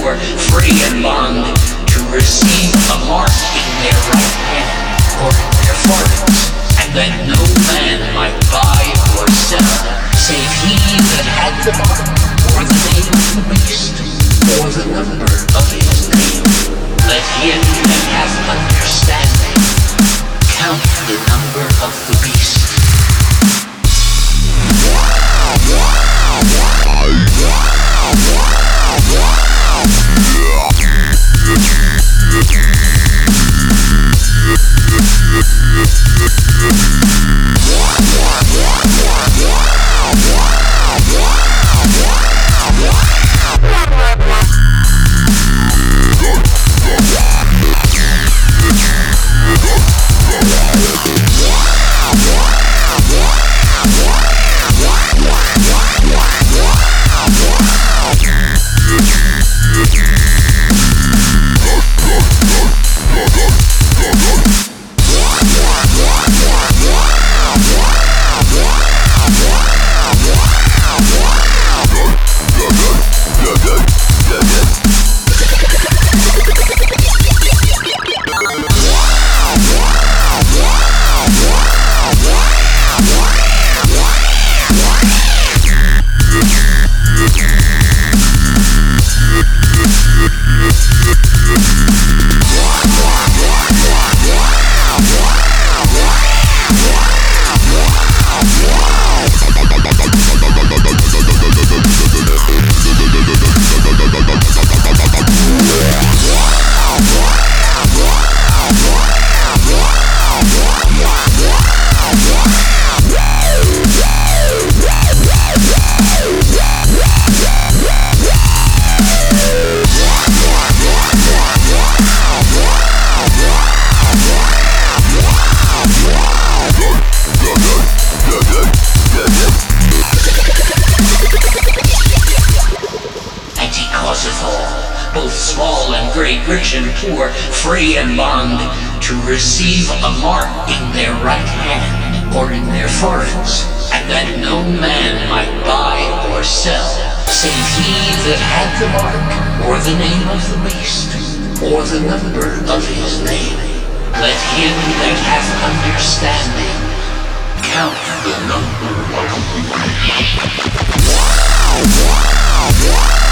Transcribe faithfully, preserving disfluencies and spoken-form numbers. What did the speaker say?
poor, free and bond, to receive a mark in their right hand or in their foreheads, and that no man might buy or sell, save he that had the mark, or the name of the beast, or the number of his name. Let him that hath understanding count the number of the beast. Both small and great, rich and poor, free and bond, to receive a mark in their right hand or in their foreheads, and that no man might buy or sell, save he that had the mark, or the name of the beast, or the number of his name. Let him that hath understanding count the number of the beast.